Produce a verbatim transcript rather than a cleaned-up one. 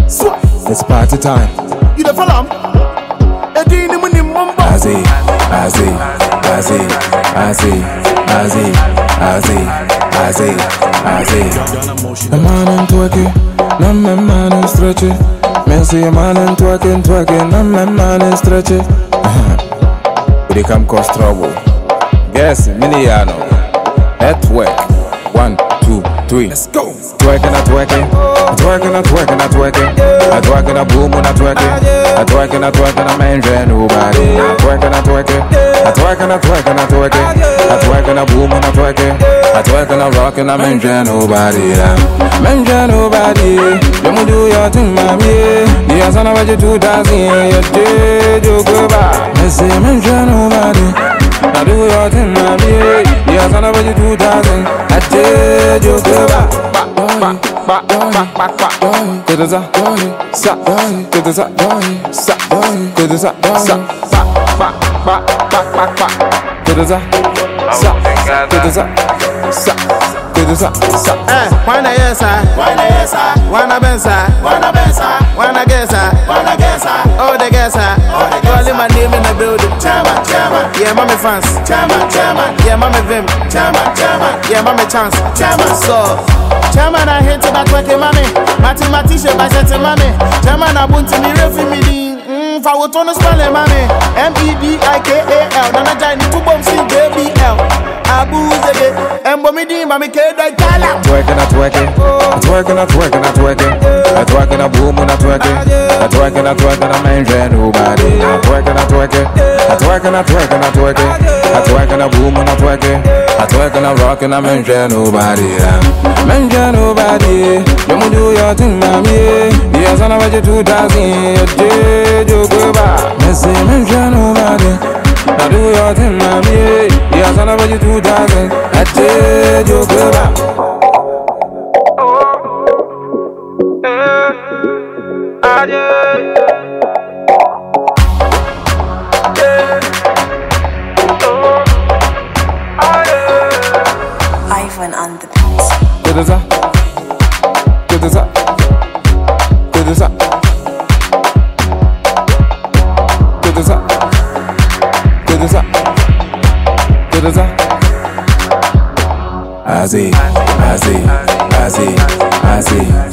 It's party time. You the follow? Edini muni mumbo. Azi, azi, azi, azi, azi, azi, azi, azi. A man and twerking, no man man and stretching. Men see a man and twerking, twerking, no man man and stretching. They come cause trouble. Guess miniano. At work. One, two, three. Let's go. Twerking, a twerking, a twerking, a twerking, a twerking, a twerking, a boom, a twerking, a twerking, a twerking, a man, nobody. A twerking, a twerking, a twerking, a twerking, a twerking, a twerking, a boom, a twerking, a twerking, a rocking, a man, nobody. Man, nobody. You must do your thing, mommy. The son of a two thousand, you did, you go back. I say, man, nobody. I do your thing, mommy. The son of a two thousand, I did, you go back. Back, back, back, back, back. Get us up, stop, get us up, stop, get us up, stop, back, back, back, back, back, back. Get us up, stop, get us up, stop, get us up, stop. Eh, wanna yes I, wanna yes I, wanna bensa, wanna bensa, wanna guess I, wanna guess I. Oh the guess I, oh the guess I. My name in the building, chairman, chairman. Yeah, mommy fans, chairman, chairman. Yeah, mommy vim, chairman, chairman. Yeah, mommy chance, chairman. So. Chairman, I hate to back working mommy. Mathematician by setting mommy. Chairman, I want to be refi me. Mmm, for what on the spell mommy. M E D I K A L. Nana Jai need to bomb C J B L. Abu Zege. Mbomidi, mommy K. Dala. Twerking, a twerking, a twerking, a twerking, a twerking, a twerking, a boom, a twerking, a twerking, a twerking, a man, nobody. A twerking, a twerking, a twerking, a twerking, a twerking, a twerking, a boom, a twerking, a twerking, a rocking, a man, nobody. Man, nobody. You must do your thing, mommy. The son of a two thousand, you did, you go back. I say, man, nobody. I do your thing, mommy. The son of a two thousand, I did, you go back. Ivan on the beat. Get us up, get us up, get us up, get us up, get us up, get us up. I see, I see, I see, I see.